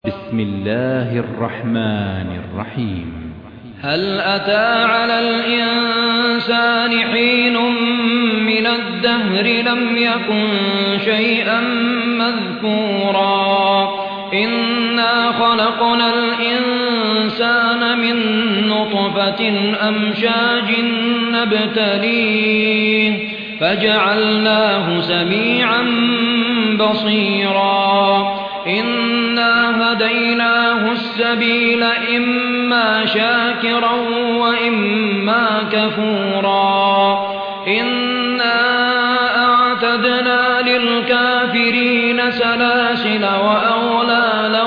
بسم الله الرحمن الرحيم. هل أتى على الإنسان حين من الدهر لم يكن شيئا مذكورا إنا خلقنا الإنسان من نطفة أمشاج نبتليه فجعلناه سميعا بصيرا إنا هديناه السبيل إما شاكرا وإما كفورا إنا أعتدنا للكافرين سلاسل وأغلالا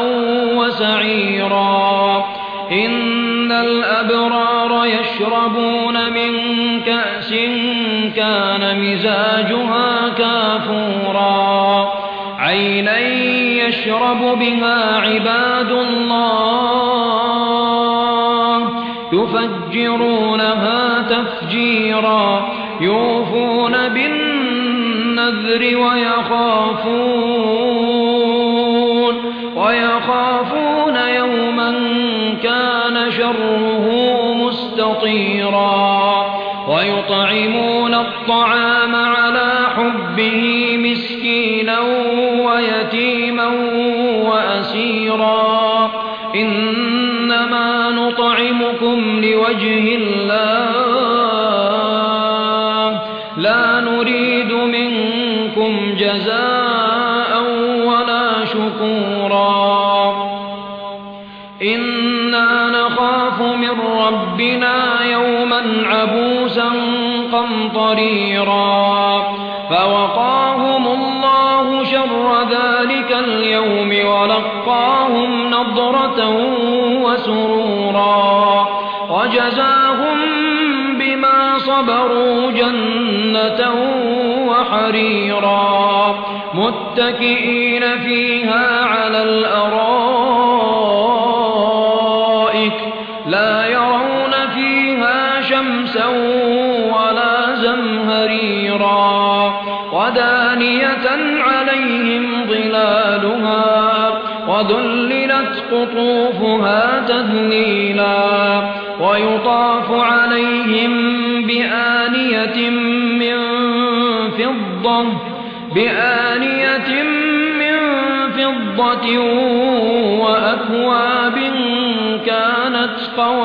وسعيرا إن الأبرار يشربون من كأس كان مزاجها كافورا عينا يشرب بها عباد الله يفجرونها تفجيرا يوفون بالنذر ويخافون يوما كان شره مستطيرا ويطعمون الطعام على حبه مسكينا ويتيما وأسيرا إنما نطعمكم لوجه الله لا نريد منكم جزاء ولا شكورا إنا نخاف من ربنا يوما عبوسا قمطريرا فوقاهم الله شر ذلك اليوم ولقاهم نضرة وسرورا وجزاهم بما صبروا جنة وحريرا متكئين فيها على الأرائك لا يرون فيها شمسا ولا زمهريرا ودانية عليهم ظلالها وذللت قطوفها تذليلا ويطاف عليهم بآنية من فضة وأكواب كانت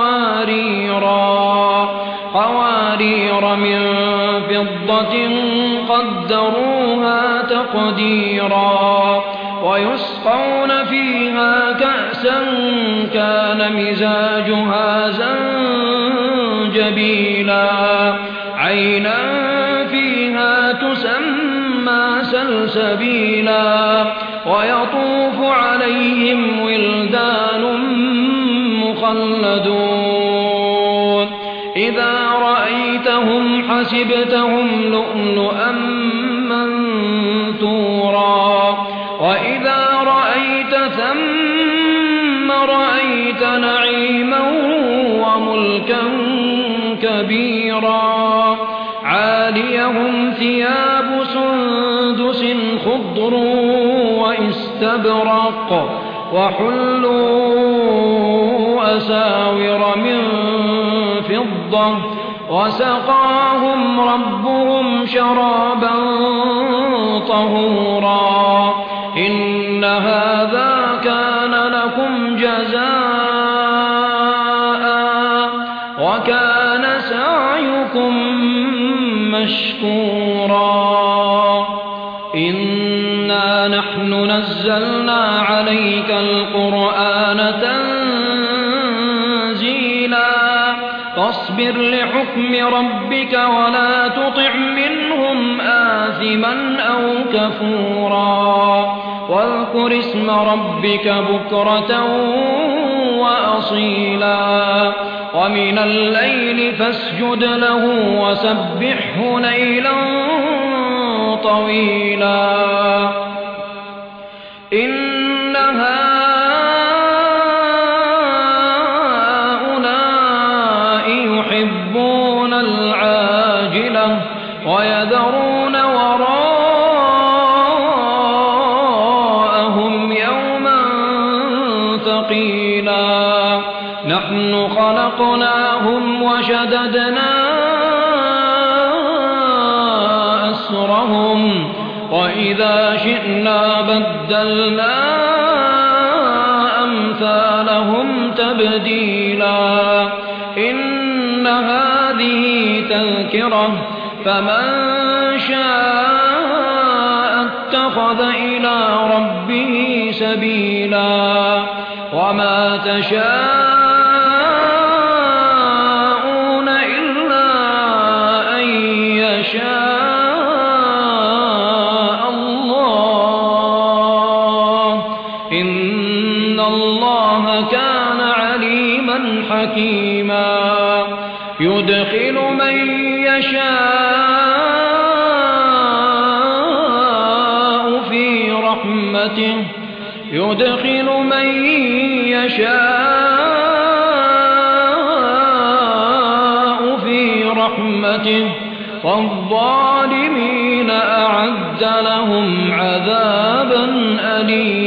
قوارير من فضة قدروها تقديرا ويسقون فيها كأسا كان مزاجها زنجبيلا عينا فيها تسمى سلسبيلا ويطوف عليهم ولدان مخلدون إذا رأيتهم حسبتهم لؤلؤا منثورا وإذا رأيت ثم رأيت نعيما وملكا كبيرا عاليهم ثياب سندس خضر واستبرق وحلوا أساور من فضة وسقاهم ربهم شرابا طهورا إن هذا كان لكم جزاء وكان سعيكم مشكورا إنا نحن نزلنا عليك القرآن تنزيلا فاصبر لحكم ربك ولا تطع منهم آثما أو كفورا واذكر اسم ربك بكرة وأصيلا ومن الليل فاسجد له وسبحه ليلا طويلا إن هؤلاء يحبون العاجلة ويذرون وراءهم يوما ثقيلا نحن خلقناهم وشددنا أسرهم وإذا شئنا بدلنا أمثالهم تبديلا إن هذه تذكرة فمن شاء اتخذ إلى ربه سبيلا وما تشاءون إلا أن يشاء الله إن الله كان عليما حكيما يدخل من يشاء في رحمته والظالمين أعد لهم عذابا أليما